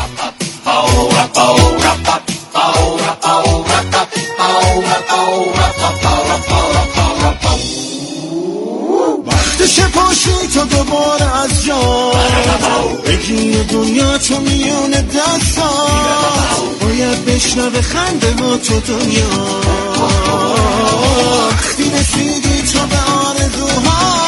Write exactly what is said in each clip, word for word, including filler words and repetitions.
وقتشه پاشی تا دوباره از جا بگی دنیا تو میون دستات باید بشنوه خنده ها تو دنیا وقتی رسیدی تو به آرزوها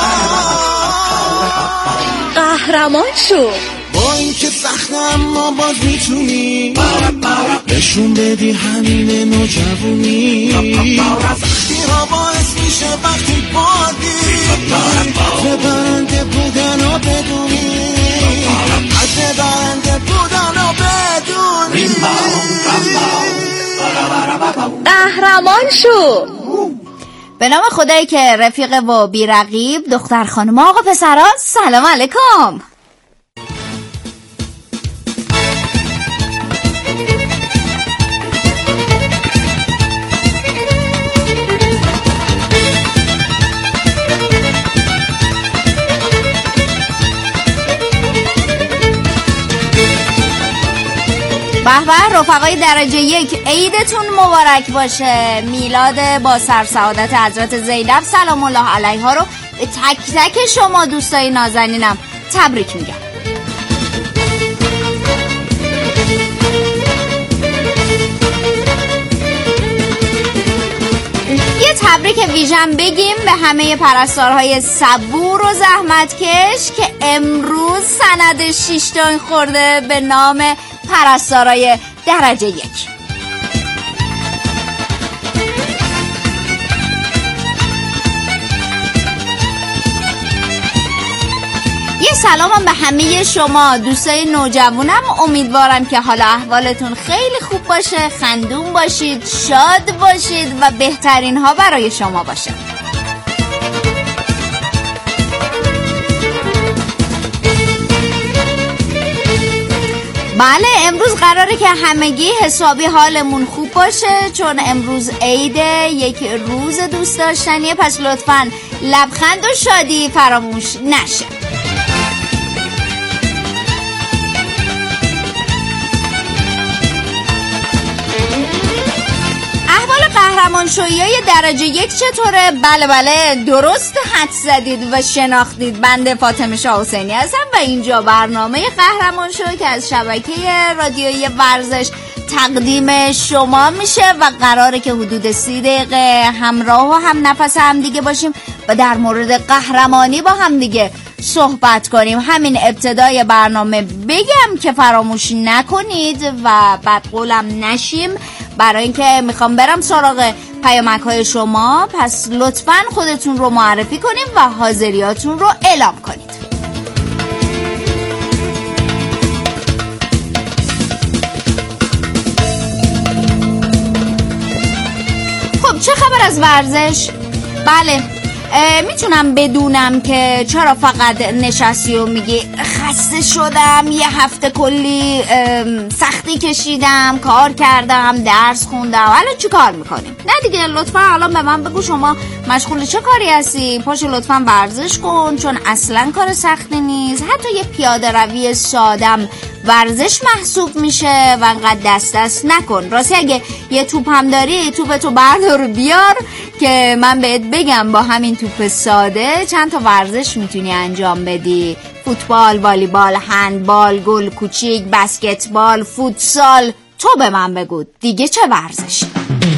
قهرمان شو با این که سخته اما باز میتونی نشون بدی همین نوجوانی وقتی ها باعث میشه وقتی بادی به برنده بودن و بدونی از برنده بودن و بدونی قهرمان شو. به نام خدایی که رفیق و بی‌رقیب، دختر خانم آقا پسران، سلام علیکم. به به رفقای درجه یک، عیدتون مبارک باشه. میلاد با سرسعادت حضرت زینب سلام الله علیها رو به تک تک شما دوستای نازنینم تبریک میگم. یه تبریک ویژن بگیم به همه پرستارهای صبور و زحمتکش که امروز سند شش تا خورده به نام پرستارای درجه یک. یه سلامم به همه شما دوستای نوجوانم. امیدوارم که حالا احوالتون خیلی خوب باشه، خندون باشید، شاد باشید و بهترین ها برای شما باشه. بله امروز قراره که همگی حسابی حالمون خوب باشه چون امروز عیده، یک روز دوست داشتنیه، پس لطفاً لبخند و شادی فراموش نشه. قهرمانشویی درجه یک چطوره؟ بله بله درست حد زدید و شناختید. بنده فاطمه شاه حسینی هستم و اینجا برنامه قهرمانشو که از شبکه رادیویی ورزش تقدیم شما میشه و قراره که حدود سی دقیقه همراه و هم نفس هم دیگه باشیم و در مورد قهرمانی با هم دیگه صحبت کنیم. همین ابتدای برنامه بگم که فراموش نکنید و بدقولم نشیم برای اینکه میخوام برم سراغ پیامک های شما. پس لطفاً خودتون رو معرفی کنیم و حاضریاتون رو اعلام کنید. خب چه خبر از ورزش؟ بله میتونم بدونم که چرا فقط نشستی و میگی خسته شدم، یه هفته کلی سختی کشیدم، کار کردم، درس خوندم، الان چی کار میکنیم؟ نه دیگه لطفا الان به من بگو شما مشغول چه کاری هستی؟ پاشو لطفا ورزش کن چون اصلا کار سختی نیست. حتی یه پیاده روی سادم ورزش محسوب میشه و انقدر دست دست نکن. راستی اگه یه توپ هم داری توپتو بردار بیار که من بهت بگم با همین توپ ساده چند تا ورزش میتونی انجام بدی. فوتبال، والیبال، هندبال، گل کوچیک، بسکتبال، فوتسال. تو به من بگو دیگه چه ورزشی؟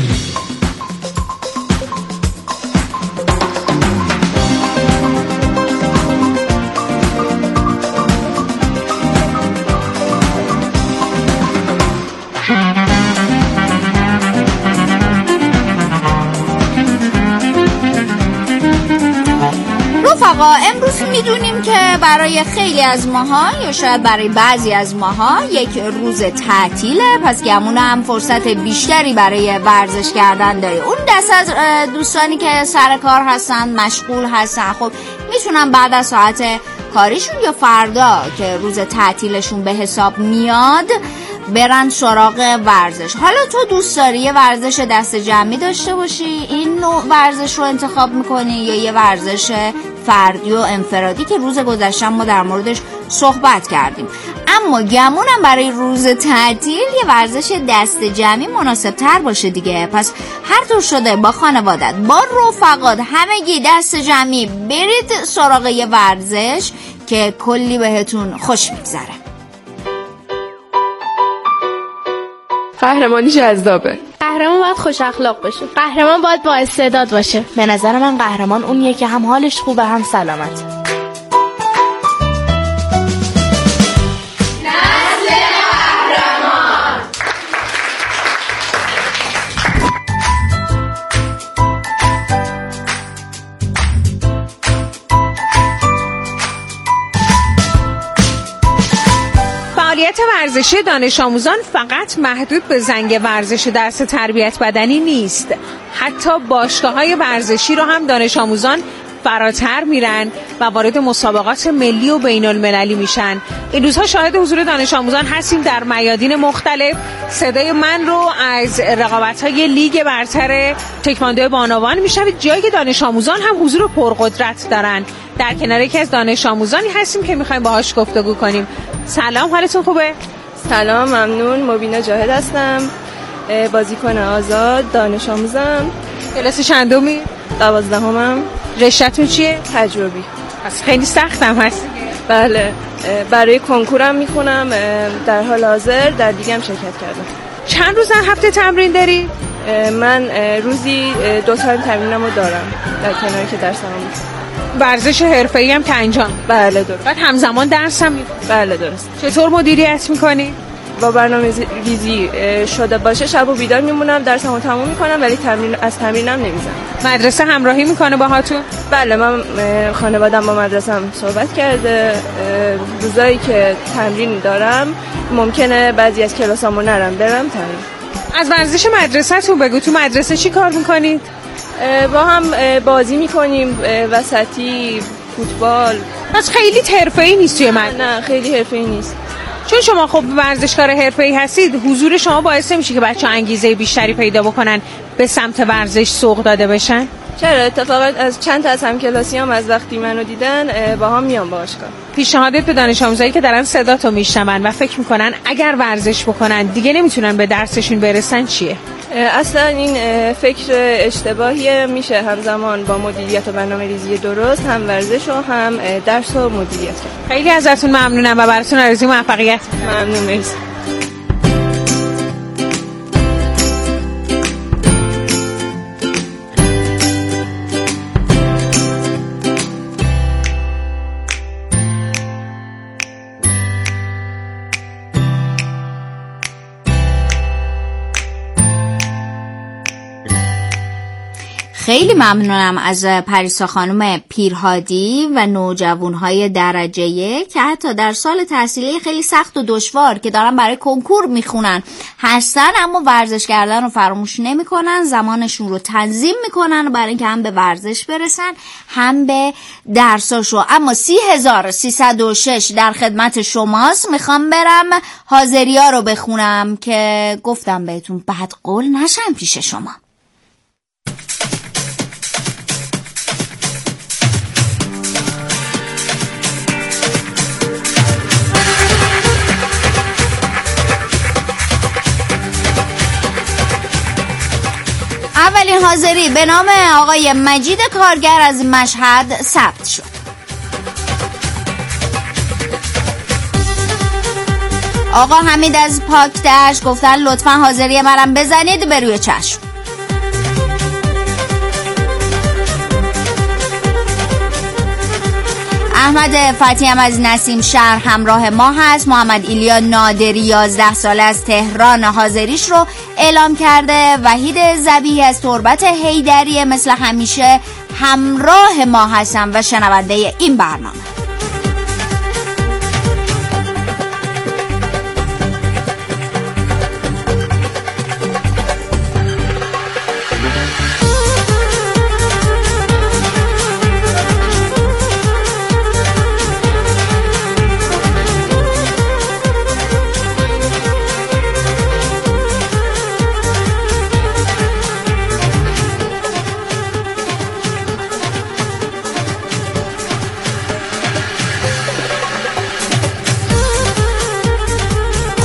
رفقا امروز میدونیم که برای خیلی از ماها یا شاید برای بعضی از ماها یک روز تعطیله، پس گمون هم فرصت بیشتری برای ورزش کردن داری. اون دست از دوستانی که سر کار هستن، مشغول هستن، خب میتونن بعد از ساعت کاریشون یا فردا که روز تعطیلشون به حساب میاد برن سراغ ورزش. حالا تو دوست داری یه ورزش دست جمعی داشته باشی، این نوع ورزش رو انتخاب میکنی، یا یه ورزش فردی و انفرادی که روز گذشته ما در موردش صحبت کردیم. اما گمونم برای روز تعطیل یه ورزش دست جمعی مناسب تر باشه دیگه. پس هر طور شده با خانوادت، با رفقات، همگی دست جمعی برید سراغ یه ورزش که کلی بهتون خوش میگذره. قهرمانی جذابه. قهرمان باید خوش اخلاق باشه. قهرمان باید با استعداد باشه. به نظر من قهرمان اونیه که هم حالش خوبه هم سلامت. فعالیت ورزشی دانش آموزان فقط محدود به زنگ ورزش درس تربیت بدنی نیست. حتی باشگاه‌های ورزشی رو هم دانش آموزان فراتر میرن و وارد مسابقات ملی و بین المللی میشن. این روزها شاهد حضور دانش آموزان هستیم در میادین مختلف. صدای من رو از رقابت‌های لیگ برتر تکواندو بانوان میشنوید، جایی که دانش آموزان هم حضور پرقدرت دارن. در کنار یکی از دانش آموزانی هستیم که میخوایم باهاش گفتگو کنیم. سلام، حالتون خوبه؟ سلام، ممنون. مبینا جاهد هستم، بازیکن آزاد، دانش آموزم. کلاس چندمی؟ دوازدهمم. رشته‌تون چیه؟ تجربی. پس خیلی سختم هست. بله، برای کنکورم میخونم. در حال حاضر در لیگم شرکت کردم. چند روز در هفته تمرین داری؟ من روزی دو تایم تمرینمو دارم در کناری که درسمو میخونم. ورزش حرفه‌ای هم که انجام؟ بله درست. بعد همزمان درس هم می‌خونی؟ بله درست. چطور مدیریت میکنی؟ با برنامه ریزی شده باشه شب و بیدار میمونم، درسمو تموم میکنم، ولی تمرین از تمرینم نمیزنم. مدرسه همراهی میکنه باهاتون؟ بله، من خانواده‌ام با مدرسه‌ام صحبت کرده. روزایی که تمرین دارم ممکنه بعضی از کلاسامو نرم برم تمرین. از ورزش مدرسه‌تون بگو. تو مدرسه چی کار میکنید؟ با هم بازی میکنیم، وسطی، فوتبال. پس خیلی حرفه‌ای نیست توی مدرسه؟ نه خیلی حرفه‌ای نیست. چون شما خب ورزشکار حرفه‌ای هستید، حضور شما باعث میشه که بچه‌ها انگیزه بیشتری پیدا بکنن به سمت ورزش سوق داده بشن؟ چرا، اتفاقا از چند تا از همکلاسیام از وقتی منو دیدن با هم میان باشگاه. پیشنهادت به دانش آموزایی که دارن صداتو میشنون و فکر میکنن اگر ورزش بکنن دیگه نمیتونن به درسشون برسن چیه؟ اصلا این فکر اشتباهیه. میشه همزمان با مدیریت و برنامه‌ریزی درست هم ورزش و هم درس و مدیریت کرد. خیلی ازتون ممنونم و براتون آرزوی موفقیت. ممنون، مرسی. خیلی ممنونم از پریسا خانم پیرهادی و نوجوانهای درجه یک که حتی در سال تحصیلی خیلی سخت و دشوار که دارن برای کنکور میخونن هستن، اما ورزش کردن رو فراموش نمیکنن، زمانشون رو تنظیم میکنن برای اینکه هم به ورزش برسن هم به درساشو. اما سی هزار سیصد و شش در خدمت شماست. میخوام برم حاضری ها رو بخونم که گفتم بهتون بد قول نشم پیش شما. اولین حاضری به نام آقای مجید کارگر از مشهد ثبت شد. آقا حمید از پاکتش گفتن لطفا حاضری منم بزنید به روی چشم. احمد فتحی هم از نسیم شهر همراه ما هست. محمد ایلیا نادری یازده ساله از تهران حاضریش رو اعلام کرده. وحید ذبیحی از تربت حیدری مثل همیشه همراه ما هستن و شنونده این برنامه.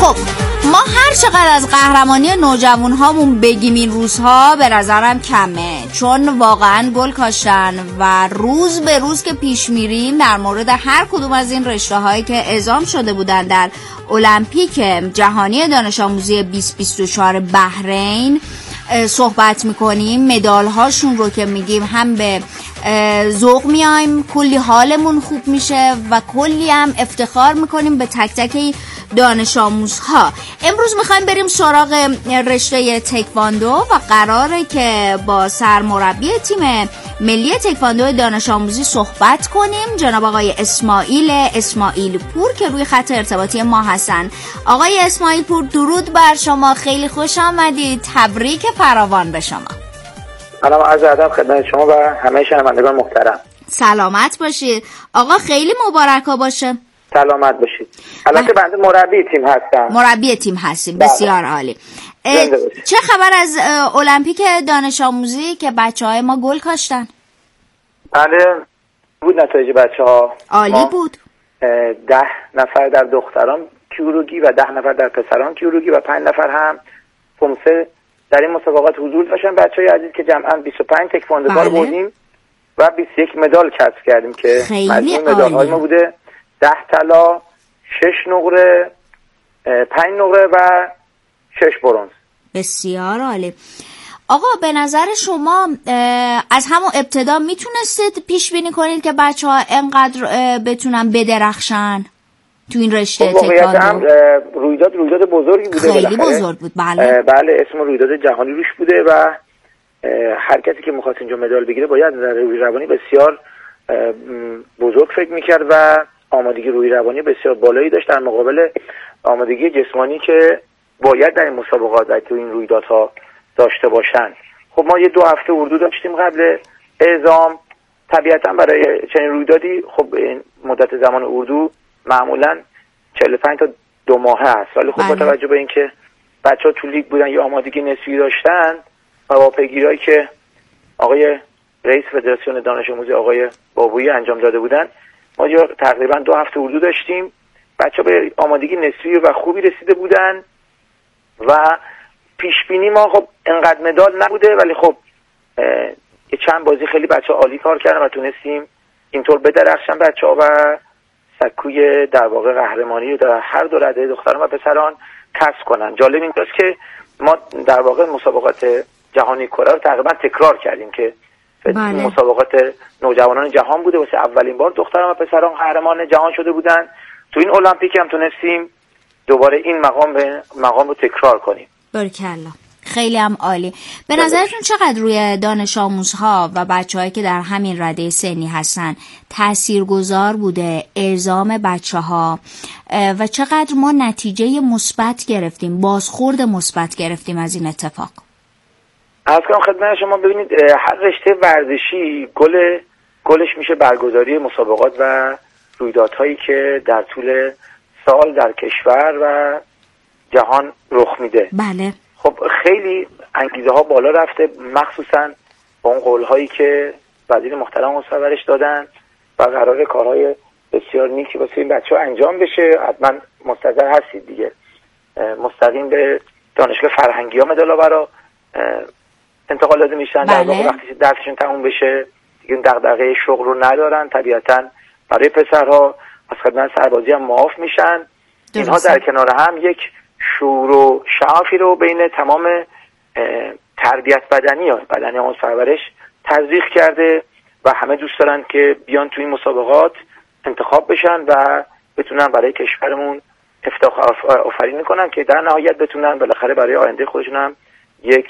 خب ما هر چقدر از قهرمانی نوجوان هامون بگیم این روزها به نظرم کمه، چون واقعا گل کاشتن و روز به روز که پیش میریم در مورد هر کدوم از این رشته هایی که اعزام شده بودن در المپیک جهانی دانش آموزی بیست بیست و چهار بحرین صحبت میکنیم، مدال هاشون رو که میگیم هم به ذوق میایم، کلی حالمون خوب میشه و کلی هم افتخار میکنیم به تک تک دانش آموزها. امروز میخوایم بریم سراغ رشته تکواندو و قراره که با سرمربی تیم ملی تکواندو دانش آموزی صحبت کنیم، جناب آقای اسماعیل اسماعیل پور که روی خط ارتباطی ما هستن. آقای اسماعیل پور درود بر شما، خیلی خوش آمدید، تبریک فراوان به شما. سلام، عرض ادب خدمت شما و همه شنوندگان محترم. سلامت باشید آقا، خیلی مبارکا باشه. سلامت باشید. البته بنده مربی تیم هستم. مربی تیم هستیم، بسیار عالی. چه خبر از المپیک دانش آموزی که بچه‌های ما گل کاشتن؟ بله بود نتایج بچه‌ها. عالی بود. ده نفر در دختران کیروگی و ده نفر در پسران کیروگی و پنج نفر هم فومسه در این مسابقات حضور داشتن بچه‌های عزیز که جمعاً بیست و پنج تکواندو بار بردیم و بیست و یک مدال کسب کردیم که مجموع مدال‌های ما بوده ده طلا، شش نقره، پنج نقره و شش برنز. بسیار عالی. آقا به نظر شما از همون ابتدا میتونستید پیش بینی کنید که بچه ها انقدر بتونن بدرخشن تو این رشته تکواندو؟ رویداد رویداد بزرگی بوده، خیلی بزرگ بود. بله بله اسم رویداد جهانی روش بوده و هر کسی که میخواست اینجا مدال بگیره باید در روی روانی بسیار بزرگ فکر میکرد و آمادگی روی روانی بسیار بالایی داشت در مقابل آمادگی جسمانی که باید در این مسابقات و تو این رویدادها داشته باشن. خب ما یه دو هفته اردو داشتیم قبل اعزام. طبیعتا برای چنین رویدادی خب این مدت زمان اردو معمولا چهل و پنج تا دو ماهه است، ولی خب با توجه به اینکه بچه‌ها تو لیگ بودن یا آمادگی نسبی داشتن و با پیگیری‌هایی که آقای رئیس فدراسیون دانش آموزی آقای بابویی انجام داده بودن، ما تقریبا دو هفته اردو داشتیم. بچه‌ها به آمادگی نسبی و خوبی رسیده بودن و پیش بینی ما خب انقدر مدال نبوده، ولی خب یه چند بازی خیلی بچه‌ها عالی کار کردن و تونستیم اینطور بدرخشن بچه‌ها و سکوی در واقع قهرمانی رو در هر دو رده دختران و پسران کسب کنن. جالب اینجاست که ما در واقع مسابقات جهانی کره رو تقریبا تکرار کردیم که بله. مسابقات نوجوانان جهان بوده واسه اولین بار دختران و پسران قهرمان جهان شده بودن. تو این المپیک هم تونستیم دوباره این مقام به مقام رو تکرار کنیم. بارکالله، خیلی هم عالی. به نظرتون چقدر روی دانش آموزها و بچه‌هایی که در همین رده سنی هستن تاثیرگذار بوده اعزام بچه‌ها و چقدر ما نتیجه مثبت گرفتیم، بازخورد مثبت گرفتیم از این اتفاق؟ از کنم خدمت شما ببینید، هر رشته ورزشی گل گلش میشه برگزاری مسابقات و رویدادهایی که در طول سال در کشور و جهان رخ میده. بله. خب خیلی انگیزه ها بالا رفته، مخصوصا با اون قول هایی که وزیر محترم مصورش دادن و قرار کارهای بسیار نیکی واسه این بچه‌ها انجام بشه. حتما مستحضر هستید دیگه، مستقیم به دانشگاه فرهنگی ها مدال آورا انتقال داده میشن. بله. در واقع وقتی درسشون تموم بشه دیگه دغدغه شغل رو ندارن. طبیعتا برای پسرها از خدمت سربازی هم معاف میشن. اینها در کنار هم یک شور و شعافی رو بین تمام تربیت بدنی ها بدنی آموز پرورش تزریق کرده و همه دوست دارن که بیان توی این مسابقات انتخاب بشن و بتونن برای کشورمون افتخار آفرینی کنن که در نهایت بتونن بالاخره برای آینده خودشون هم یک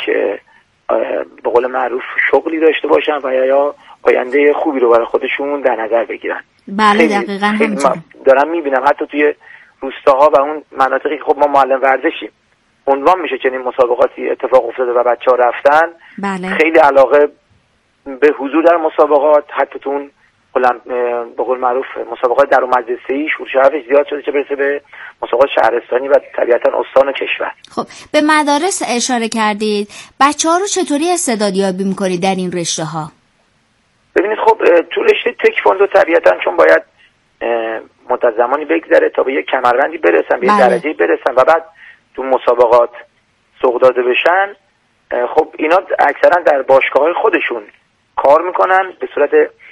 به قول معروف شغلی داشته باشن و یا آینده خوبی رو برای خودشون در نظر بگیرن. بله دقیقاً همینطور. دارم میبینم حتی توی روستاها و اون مناطقی که خب ما معلم ورزشیم عنوان میشه چنین مسابقاتی اتفاق افتاده و بچه‌ها رفتن. بله. خیلی علاقه به حضور در مسابقات، حتی تو اون به قول معروف مسابقات در مدرسه‌ای شورشعفش زیاد شده، چه برسه به مسابقات شهرستانی و طبیعتا استان کشور. خب به مدارس اشاره کردید، بچه‌ها رو چطوری استعدادیابی می‌کنید در این رشته‌ها؟ ببینید خب تو رشته تکواندو طبیعتا چون باید مدت زمانی بگذره تا به یک کمربندی برسن، به یک بله. درجه برسن و بعد تو مسابقات سوق داده بشن. خب اینا اکثرا در باشگاه‌های خودشون کار میکنن، به صورت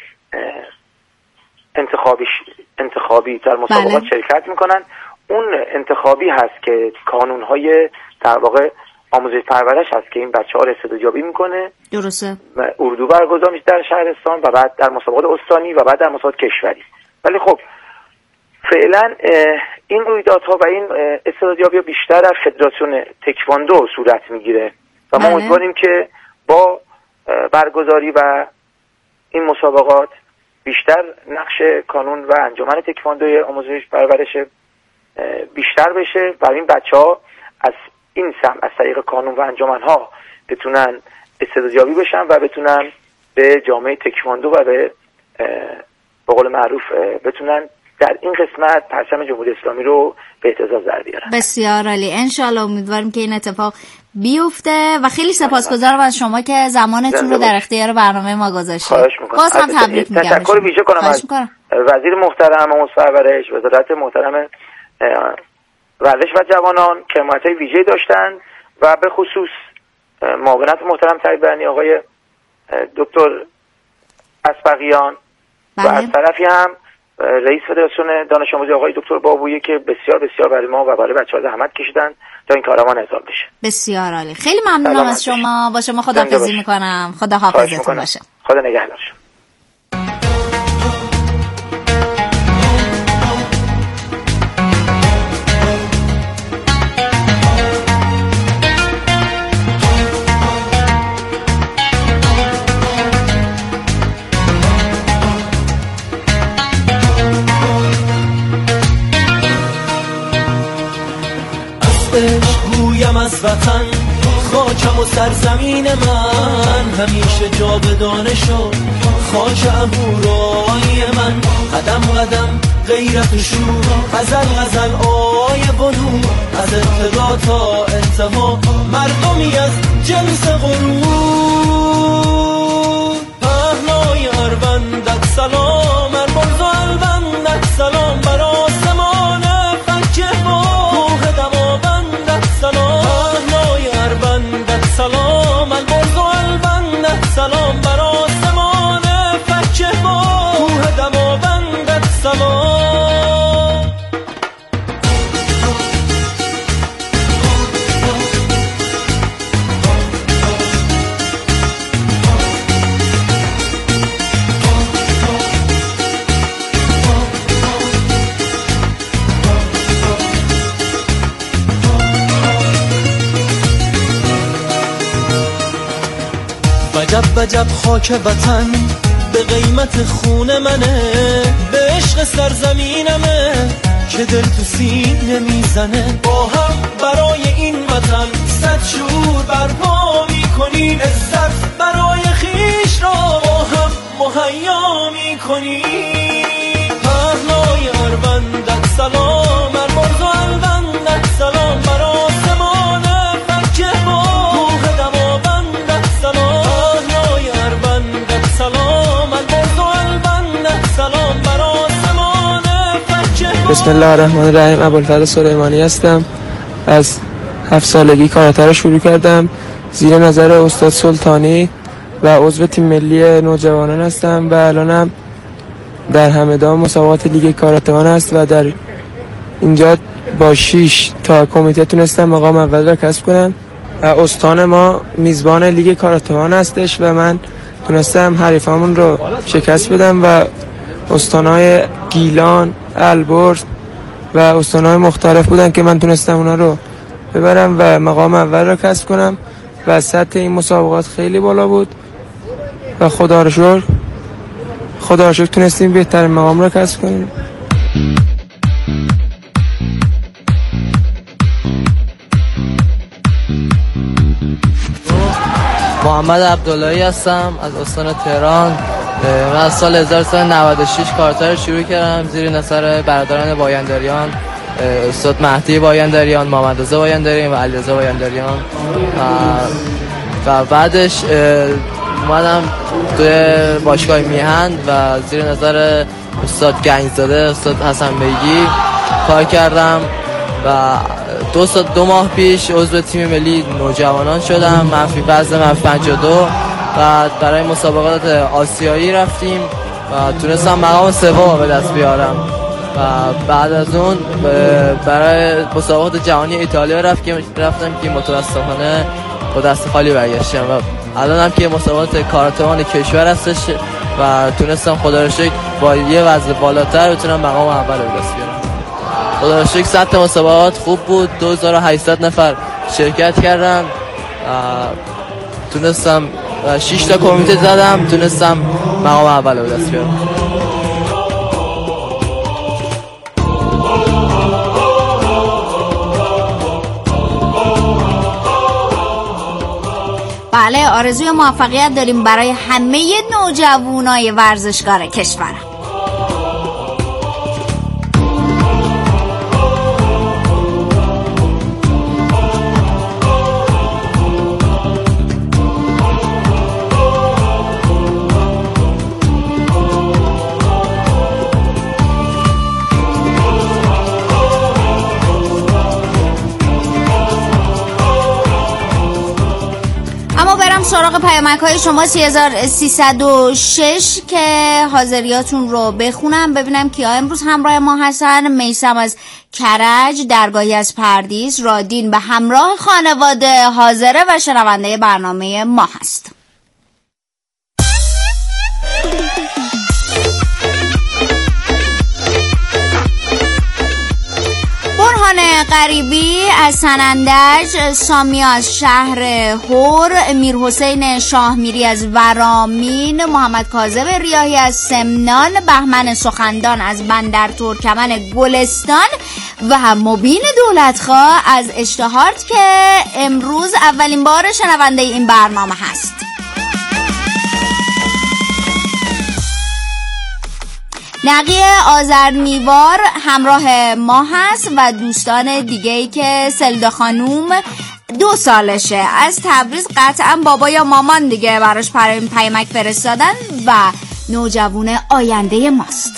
انتخابی انتخابی در مسابقات بله. شرکت میکنن. اون انتخابی هست که کانونهای در واقع آموزش پرورش هست که این بچه‌ها رو استعدادیابی میکنه. درسته. و اردو برگزار میشه در شهرستان و بعد در مسابقات استانی و بعد در مسابقات کشوری. ولی خب فعلا این رویدادها و این استعدادیابی بیشتر در فدراسیون تکواندو صورت میگیره و ما امیدواریم که با برگزاری و این مسابقات بیشتر نقش کانون و انجمن تکواندوی آموزش پرورش بیشتر بشه و این بچه‌ها از این سم از طریق کانون و انجمن‌ها بتونن استعدادیابی بشن و بتونن به جامعه تکواندو و به به قول معروف بتونن در این قسمت پرچم جمهوری اسلامی رو به اهتزاز در بیارن. بسیار عالی. انشالله امیدواریم که این اتفاق بیفته و خیلی سپاسگزارم از شما که زمانتون رو در اختیار برنامه ما گذاشتید. خواهش می‌کنم. باز هم تبریک میگم. تشکر ویژه کنم از وزیر محترم آموزش پرورش، وزارت محترم ورزش و جوانان که حمایت‌های ویژه‌ای داشتند و به خصوص معاونت محترم تایبانی آقای دکتر اسبقیان بله. و از طرفی هم رئیس فدراسیون دانش آموزی آقای دکتر بابویی که بسیار بسیار برای ما و برای بچه‌ها زحمت کشیدن تا این کارمان انجام بشه. بسیار عالی. خیلی ممنونم از شما. با شما خداحافظی میکنم. خدا حافظتون باشه. خدا نگهدار. گویم از وطن خاکم و سرزمین من، همیشه جاودانه شد خاک اهورای من. قدم قدم غیرت و شور، غزل غزل آی بنو، از ابتدا تا انتها مردمی از جنس غرور. پهنای اروندت سلام، ارمرز و البندت سلام، بر آسمان فکه با کوه دماوندت سلام. پهنای اروندت سلام، ارمرز و البندت سلام، بر آسمان فکه با کوه دماوندت سلام. وجب وجب خاک وطن به قیمت خون منه، به عشق سرزمینمه که دل تو سینه میزنه. با هم برای این وطن صد شور برپا میکنیم، عزت برای خیش را با هم مهیا میکنیم. پهنای اروندت سلام، ارمرز و البندت سلام، بر آسمان فکه با کوه دماوندت سلام. پهنای اروندت سلام، ارمرز و البندت سلام، بر آسمان فکه با. بسم الله الرحمن الرحیم. ابوالفضل سلیمانی هستم. از هفت سالگی کاراته رو شروع کردم زیر نظر استاد سلطانی و عضو تیم ملی نوجوانان هستم و الانم در همدان مسابقات لیگ کاراته‌وان است و در اینجا با شش تا کمیته تونستم مقام اول را کسب کنم. استان ما میزبان لیگ کاراته‌وان هستش و من تونستم حریفامون رو شکست بدم و استان‌های گیلان، البرز و استان‌های مختلف بودن که من تونستم اونا رو ببرم و مقام اول را کسب کنم و سطح این مسابقات خیلی بالا بود و خدا رو شکر خدا رو شکر تونستیم بهترین مقام را کسب کنیم. محمد عبداللهی هستم از استان تهران. من از سال هزار و سیصد و نود و شش کاراته رو شروع کردم زیر نظر برادران بایندریان، استاد مهدی بایندریان، محمد رضا بایندریان و علیرضا بایندریان و بعدش اومدم توی باشگاه میهن و زیر نظر استاد گنجزاده، استاد حسن بیگی کار کردم و دو سال دو ماه پیش عضو تیم ملی نوجوانان شدم، منفی وزن منفی پنجاه و دو و برای مسابقات آسیایی رفتیم و تونستم مقام سوم به دست بیارم و بعد از اون برای مسابقات جهانی ایتالیا رفتم رفتم که متاسفانه با دست خالی برگشتم و الان هم که مسابقات کاراته‌وان کشور هستش و تونستم خدا رو شکر با یه وزن بالاتر بتونم مقام اول به دست بیارم. خدا رو شکر سطح مسابقات خوب بود، دو هزار و هشتصد نفر شرکت کردن، تونستم شش تا کمیته زدم، تونستم مقام اول به دست بیارم. بله، آرزوی موفقیت داریم برای همه نوجوانای ورزشکار کشورم. سراغ پیامک های شما سی هزار و سیصد و شش که حاضریاتون رو بخونم ببینم کیا امروز همراه ما هستن. میثم از کرج، درگاهی از پردیس، رادین به همراه خانواده حاضره و شنونده برنامه ما هست. برهان غریبی از سنندج، سامی از شهر هور، میر حسین شاهمیری از ورامین، محمد کاظم ریاحی از سمنان، بهمن سخندان از بندر ترکمن گلستان و مبین دولتخواه از اشتهارت که امروز اولین بار شنونده این برنامه هست. نقی آذرنیوار همراه ما هست و دوستان دیگه‌ای که سلدا خانوم دو سالشه از تبریز، قطعا بابا یا مامان دیگه براش پیامک فرستادن و نوجوان آینده ماست.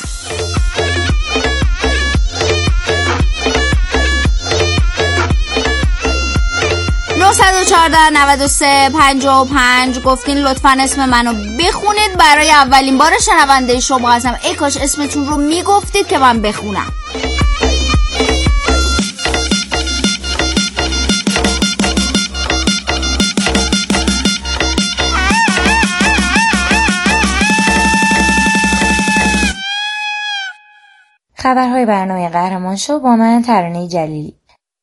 نه یک چهار نه سه پنج پنج گفتین لطفاً اسم منو بخونید، برای اولین بار شنونده شما هستم. ای کاش اسمتون رو میگفتید که من بخونم. خبرهای برنامه قهرمان شو با من ترانه جلیلی.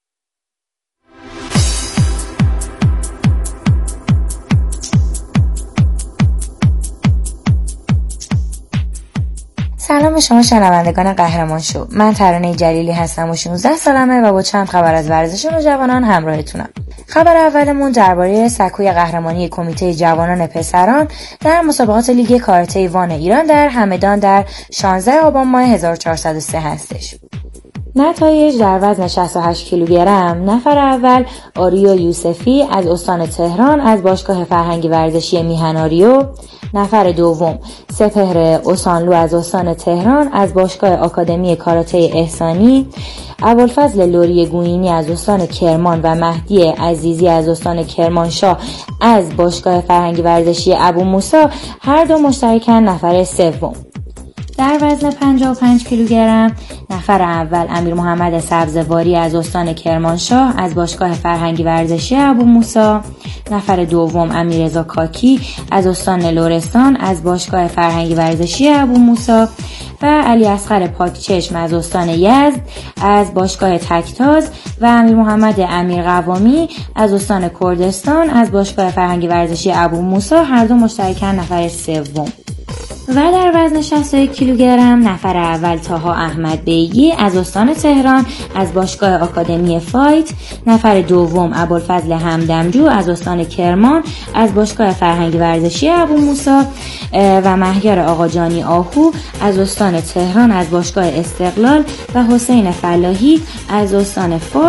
سلام به شما شنوندگان قهرمان شو، من ترانه جلیلی هستم و شانزده سالمه و با چند خبر از ورزش نوجوانان همراهتونم. خبر اولمون درباره سکوی قهرمانی کمیته جوانان پسران در مسابقات لیگ کاراته وان ایران در همدان در شانزده آبان ماه هزار و چهارصد و سه هستش. نتایج در وزن شصت و هشت کیلوگرم نفر اول آریو یوسفی از استان تهران از باشگاه فرهنگی ورزشی میهن آریو، نفر دوم سپهر اوسانلو از استان تهران از باشگاه آکادمی کاراته احسانی، ابوالفضل لوری گوینی از استان کرمان و مهدی عزیزی از استان کرمانشاه از باشگاه فرهنگی ورزشی ابو موسی هر دو مشترکاً نفر سوم. در وزن پنجاه و پنج کیلوگرم نفر اول امیر محمد سبزواری از استان کرمانشاه از باشگاه فرهنگی ورزشی ابو موسی، نفر دوم امیررضا کاکی از استان لرستان از باشگاه فرهنگی ورزشی ابو موسی و علی اصغر پاکچشم از استان یزد از باشگاه تکتاز و امیر محمد امیر قوامی از استان کردستان از باشگاه فرهنگی ورزشی ابو موسی هر دو مشترکاً نفر سوم. و در وزن شصت و یک کیلوگرم نفر اول طاها احمد بیگی از استان تهران از باشگاه آکادمی فایت، نفر دوم ابوالفضل همدمجو از استان کرمان از باشگاه فرهنگی ورزشی ابو موسی و مهیار آقاجانی آهو از استان تهران از باشگاه استقلال و حسین فلاحی از استان فارس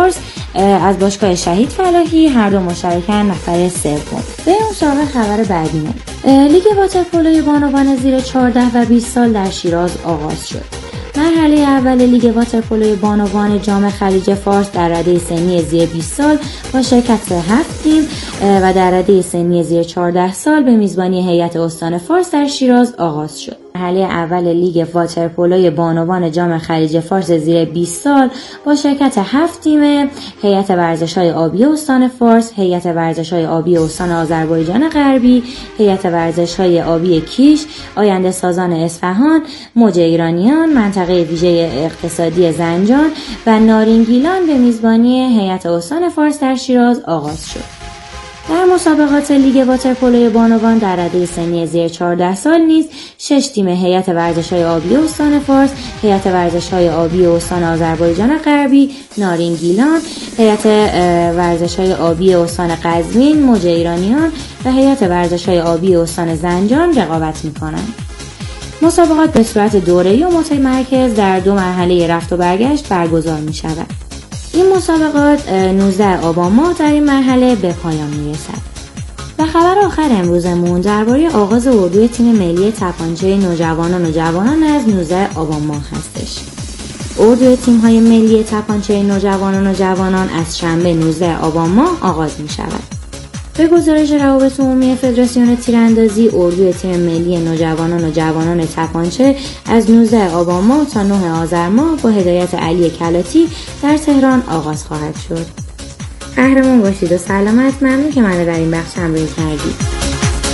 از باشگاه شهید فلاحی، هر دو مشترکن نفر سوم. به اون سراغ خبر بعدیمون. لیگ واترپولوی بانوان زیر چهارده و بیست سال در شیراز آغاز شد. مرحله اول لیگ واترپولوی بانوان جام خلیج فارس در رده سنی زیر بیست سال با شرکت هفت تیم و در رده سنی زیر چهارده سال به میزبانی هیئت استان فارس در شیراز آغاز شد. مرحله اول لیگ واترپولوی بانوان جام خلیج فارس زیر بیست سال با شرکت هفت تیم هیئت ورزش‌های آبی استان فارس، هیئت ورزش‌های آبی استان آذربایجان غربی، هیئت ورزش‌های آبی کیش، آینده سازان اصفهان، موج ایرانیان، منطقه ویژه اقتصادی زنجان و نارنگیلان به میزبانی هیئت استان فارس در شیراز آغاز شد. در مسابقات لیگ واترپولوی بانوان در رده سنی زیر چهارده سال نیز شش تیم هیئت ورزش‌های آبی استان فارس، هیئت ورزش‌های آبی استان آذربایجان غربی، نارنگیلان، هیئت ورزش‌های آبی استان قزوین، موج ایرانیان و هیئت ورزش‌های آبی استان زنجان رقابت می‌کنند. مسابقات به صورت دوره‌ای و متمرکز در دو مرحله رفت و برگشت برگزار می‌شود. این مسابقات نوزده آبان ماه در این مرحله به پایان میرسد. و خبر آخر امروزمون درباره آغاز اردوی تیم ملی تپانچه نوجوانان و جوانان از نوزده آبان ماه هستش. اردوی تیم‌های ملی تپانچه نوجوانان و جوانان از شنبه نوزده آبان ماه آغاز می‌شود. به گزارش روابط عمومی فدراسیون تیراندازی، اردوی تیم ملی نوجوانان و جوانان تپانچه از نوزده آبان ماه تا نه آذر ماه با هدایت علی کلاتی در تهران آغاز خواهد شد. قهرمان باشید و سلامت. ممنون که من در این بخش همراهی کردید.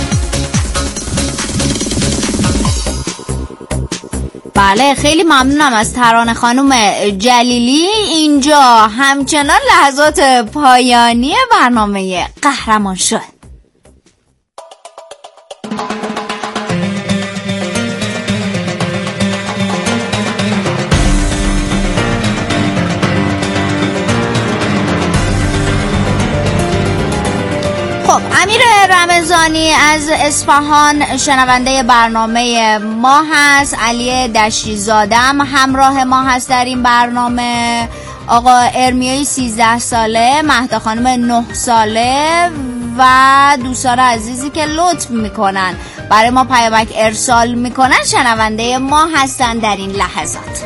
بله، خیلی ممنونم از ترانه خانم جلیلی. اینجا همچنان لحظات پایانی برنامه قهرمان شد. خب، امیر رمضانی از اصفهان شنونده برنامه ما هست. علی دشتی زادم همراه ما هست در این برنامه. آقا ارمیای سیزده ساله، مهدا خانم نه ساله و دوستان عزیزی که لطف میکنن برای ما پیامک ارسال میکنن شنونده ما هستن در این لحظات.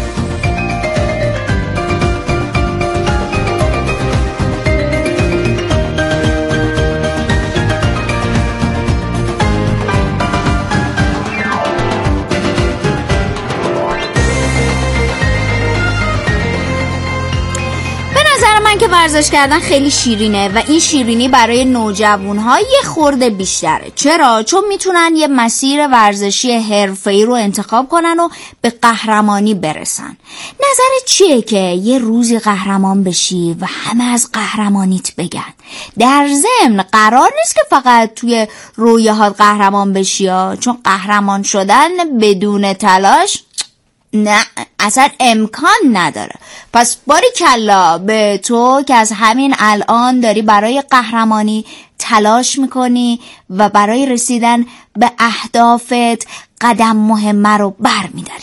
که ورزش کردن خیلی شیرینه و این شیرینی برای نوجوان‌ها یه خورده بیشتره. چرا؟ چون میتونن یه مسیر ورزشی حرفه‌ای رو انتخاب کنن و به قهرمانی برسن. نظرت چیه که یه روزی قهرمان بشی و همه از قهرمانیت بگن؟ در ضمن قرار نیست که فقط توی رویاهات قهرمان بشی ها، چون قهرمان شدن بدون تلاش نه اصلا امکان نداره. پس باریکلا به تو که از همین الان داری برای قهرمانی تلاش میکنی و برای رسیدن به اهدافت قدم مهمه رو بر میداری.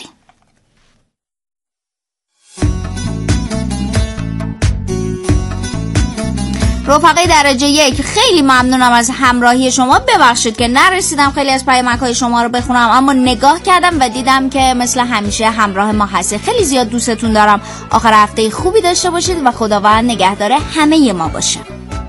رفقای درجه یک، خیلی ممنونم از همراهی شما. ببخشید که نرسیدم خیلی از پیامک‌های شما رو بخونم، اما نگاه کردم و دیدم که مثل همیشه همراه ما هستید. خیلی زیاد دوستتون دارم. آخر هفته خوبی داشته باشید و خداوند نگهدار همه ما باشه.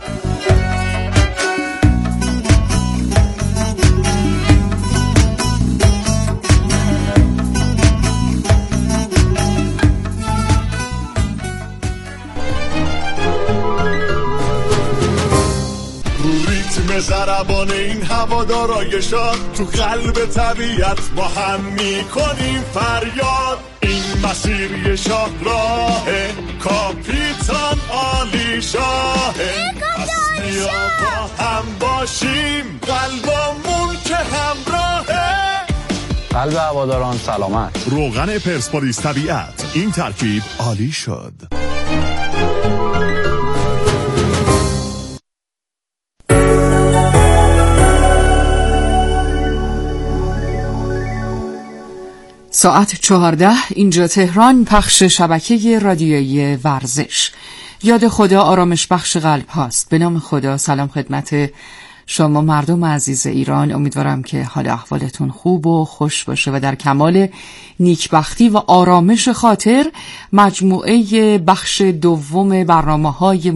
ضربان این هوادارای شاد تو قلب طبیعت با هم میکنیم فریاد. این مسیر یه شاه راهه، کاپیتان عالی شاهه. پس بیا با هم باشیم، قلبمون که همراهه. قلب هواداران سلامت. روغن پرسپولیس طبیعت، این ترکیب عالی شد. ساعت چهارده اینجا تهران، پخش شبکه رادیویی ورزش. یاد خدا آرامش بخش قلب هاست. به نام خدا. سلام خدمت شما مردم عزیز ایران. امیدوارم که حال احوالتون خوب و خوش باشه و در کمال نیکبختی و آرامش خاطر مجموعه بخش دوم برنامه‌های